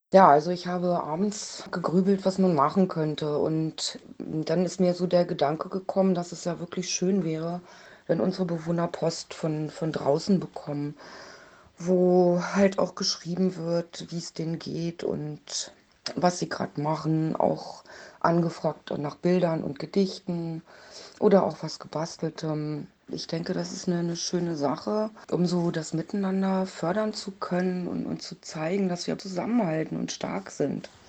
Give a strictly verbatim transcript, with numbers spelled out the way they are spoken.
Ja, also ich habe abends gegrübelt, was man machen könnte. Und dann ist mir so der Gedanke gekommen, dass es ja wirklich schön wäre, wenn unsere Bewohner Post von, von draußen bekommen, wo halt auch geschrieben wird, wie es denen geht und was sie gerade machen, auch angefragt nach Bildern und Gedichten oder auch was Gebasteltem. Ich denke, das ist eine 'ne schöne Sache, um so das Miteinander fördern zu können und und zu zeigen, dass wir zusammenhalten und stark sind.